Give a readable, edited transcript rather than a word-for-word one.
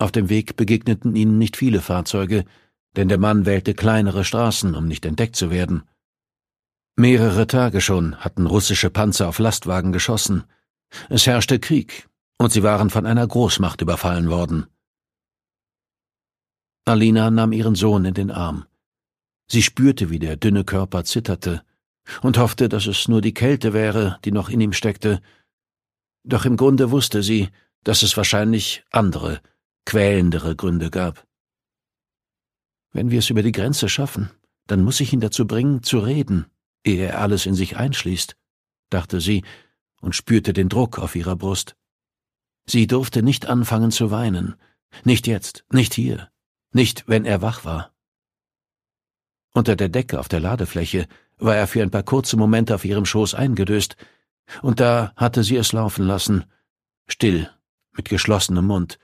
Auf dem Weg begegneten ihnen nicht viele Fahrzeuge, denn der Mann wählte kleinere Straßen, um nicht entdeckt zu werden. Mehrere Tage schon hatten russische Panzer auf Lastwagen geschossen. Es herrschte Krieg, und sie waren von einer Großmacht überfallen worden. Alina nahm ihren Sohn in den Arm. Sie spürte, wie der dünne Körper zitterte, und hoffte, dass es nur die Kälte wäre, die noch in ihm steckte. Doch im Grunde wusste sie, dass es wahrscheinlich andere, quälendere Gründe gab. Wenn wir es über die Grenze schaffen, dann muss ich ihn dazu bringen, zu reden, ehe er alles in sich einschließt, dachte sie und spürte den Druck auf ihrer Brust. Sie durfte nicht anfangen zu weinen, nicht jetzt, nicht hier, nicht, wenn er wach war. Unter der Decke auf der Ladefläche war er für ein paar kurze Momente auf ihrem Schoß eingedöst, und da hatte sie es laufen lassen, still, mit geschlossenem Mund,